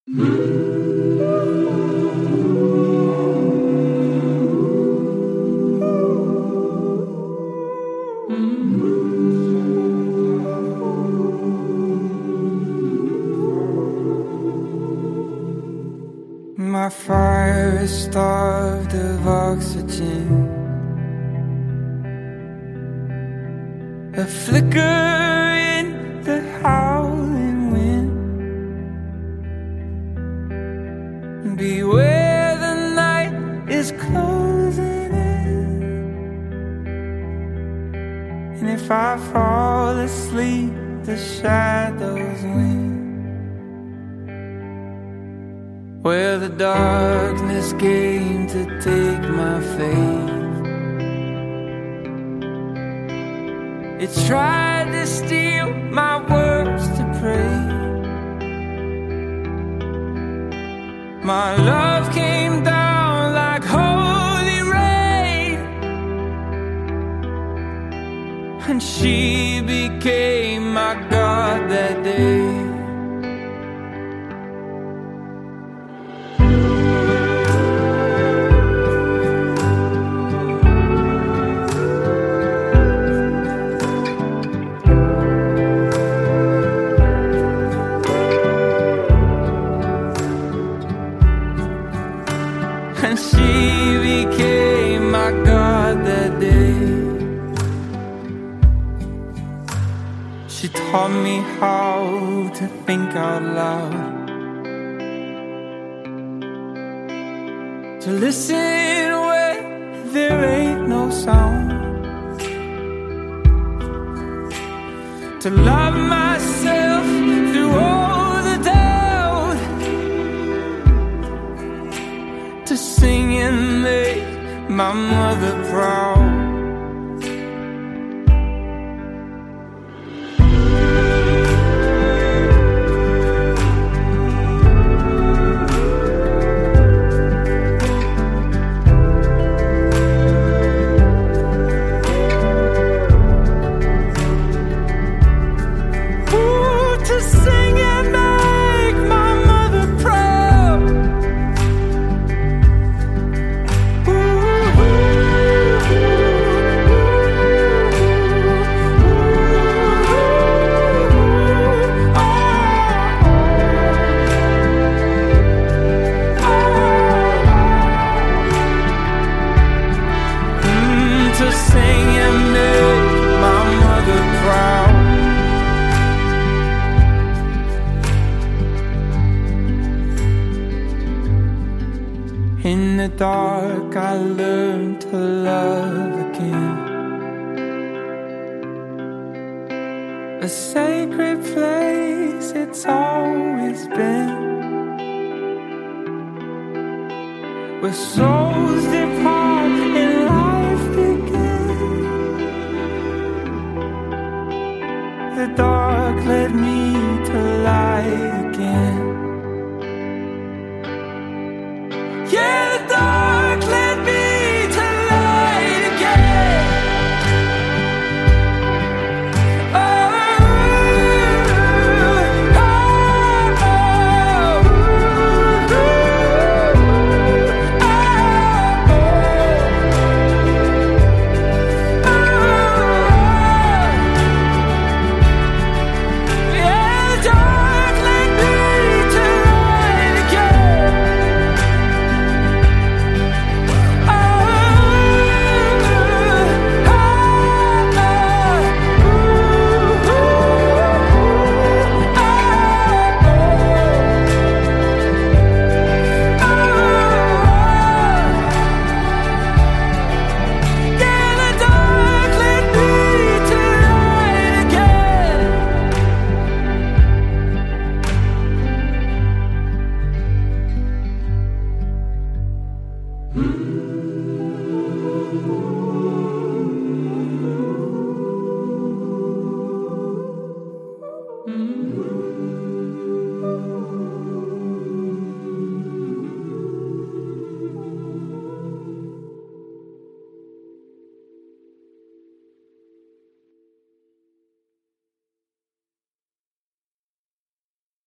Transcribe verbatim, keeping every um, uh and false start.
My fire is starved of oxygen. A flicker in the howling wind. Beware, the night is closing in. And if I fall asleep, the shadows win. Where the darkness came to take my faith, it tried to steal my words to pray. My love came down like holy rain, and she became my God that day. And she became my God that day. She taught me how to think out loud, to listen when there ain't no sound, to love myself through all the doubt, to sing and make my mother proud. Ooh, to sing and make my mother proud. To sing and make my mother proud. In the dark I learned to love again, a sacred place it's always been, where souls depart